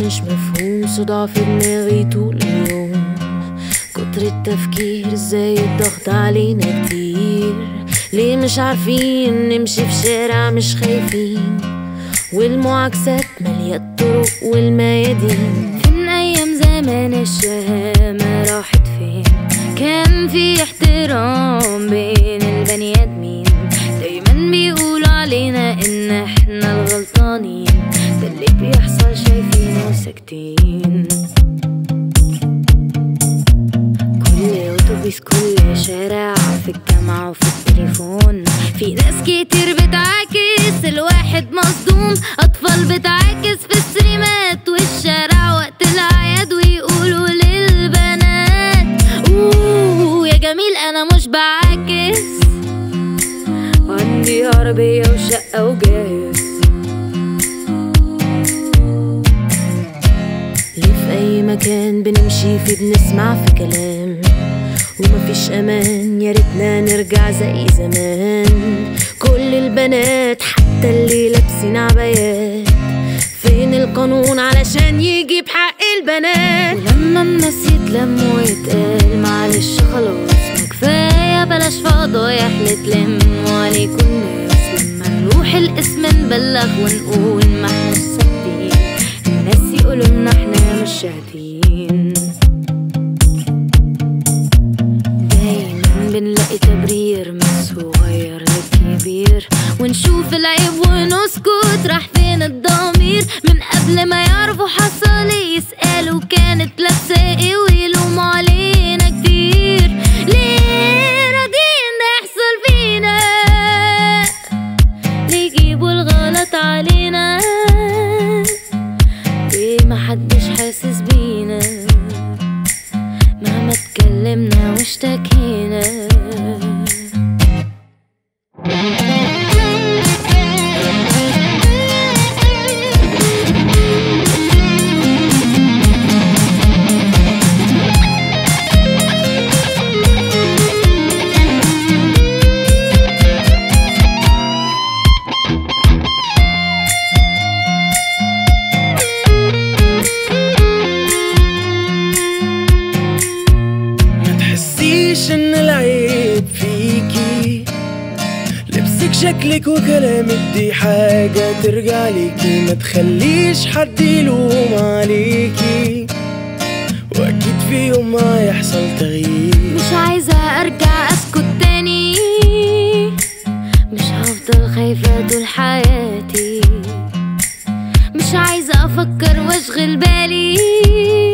مش مفهوم، صداع في دماغي طول اليوم، كتر التفكير ازاي الضغط علينا كتير. ليه مش عارفين نمشي في شارع مش خايفين، والمعاكسات مالية الطرق والميادين. فين أيام زمان الشهامة راحت فين؟ كان في احترام بين البني آدمين، دايما بيقولوا علينا إن احنا الغلطانين، ده اللي بيحصل شايفينه وساكتين. كل أوتوبيس كل شارع في الجامعة وفي التليفون، في ناس كتير بتعاكس، الواحد مصدوم. أطفال بتعاكس في السينمات والشارع وقت الأعياد، ويقولوا للبنات أوه يا جميل أنا مش بعاكس، وعندي عربية وشقة وجاهز. ليه في أي مكان بنمشي فيه بنسمع في كلام ومفيش أمان؟ يا ريتنا نرجع زي زمان. كل البنات حتى اللي لابسين عبايات، فين القانون علشان يجيب حق البنات؟ ولما الناس يتلموا ويتقال معلش خلاص ما كفاية، بلاش فضايح نتلموا عليكم الناس. لما نروح القسم نبلغ ونقول ما احنا ثابتين، الناس يقولوا ان احنا مش شاهدين. بنلاقي تبرير من صغير لكبير، ونشوف العيب ونسكت. راح فين الضمير؟ من قبل ما يعرفوا حصل ايه يسألوا كانت لابسة ايه، ويلوموا علينا كتير. ليه راضيين ده يحصل فينا؟ ليه يجيبوا الغلط علينا؟ ليه محدش حاسس بينا مهما اتكلمنا واشتكينا؟ ان العيب فيكي لبسك شكلك وكلامك، دي حاجة ترجع ليكي، ما تخليش حد يلوم عليكي، واكيد في يوم ما يحصل تغيير. مش عايزة ارجع اسكت تاني، مش هفضل خايفة طول حياتي، مش عايزة افكر واشغل بالي